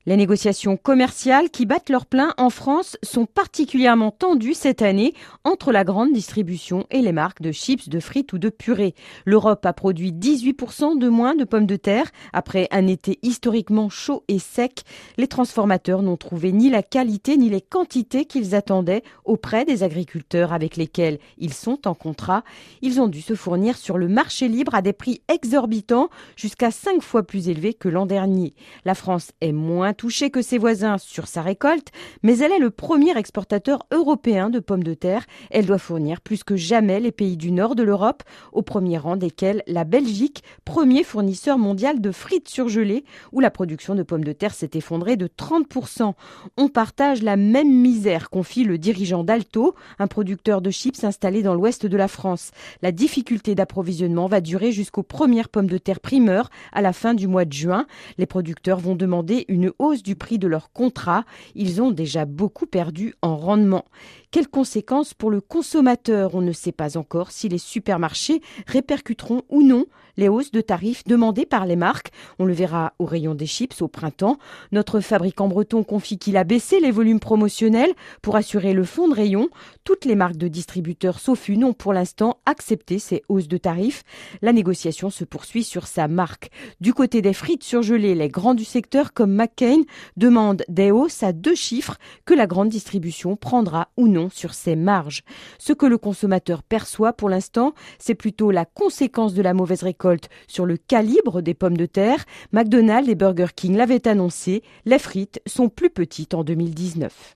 Les négociations commerciales qui battent leur plein en France sont particulièrement tendues cette année entre la grande distribution et les marques de chips, de frites ou de purées. L'Europe a produit 18% de moins de pommes de terre après un été historiquement chaud et sec. Les transformateurs n'ont trouvé ni la qualité ni les quantités qu'ils attendaient auprès des agriculteurs avec lesquels ils sont en contrat. Ils ont dû se fournir sur le marché libre à des prix exorbitants, jusqu'à 5 fois plus élevés que l'an dernier. La France est moins touchée que ses voisins sur sa récolte, mais elle est le premier exportateur européen de pommes de terre. Elle doit fournir plus que jamais les pays du nord de l'Europe, au premier rang desquels la Belgique, premier fournisseur mondial de frites surgelées, où la production de pommes de terre s'est effondrée de 30%. On partage la même misère, confie le dirigeant d'Alto, un producteur de chips installé dans l'ouest de la France. La difficulté d'approvisionnement va durer jusqu'aux premières pommes de terre primeurs à la fin du mois de juin. Les producteurs vont demander une hausse du prix de leur contrat. Ils ont déjà beaucoup perdu en rendement. Quelles conséquences pour le consommateur? On ne sait pas encore si les supermarchés répercuteront ou non les hausses de tarifs demandées par les marques. On le verra au rayon des chips au printemps. Notre fabricant breton confie qu'il a baissé les volumes promotionnels pour assurer le fond de rayon. Toutes les marques de distributeurs sauf une ont pour l'instant accepté ces hausses de tarifs. La négociation se poursuit sur sa marque. Du côté des frites surgelées, les grands du secteur comme McCain demandent des hausses à 2 chiffres que la grande distribution prendra ou non sur ses marges. Ce que le consommateur perçoit pour l'instant, c'est plutôt la conséquence de la mauvaise récolte sur le calibre des pommes de terre. McDonald's et Burger King l'avaient annoncé, les frites sont plus petites en 2019.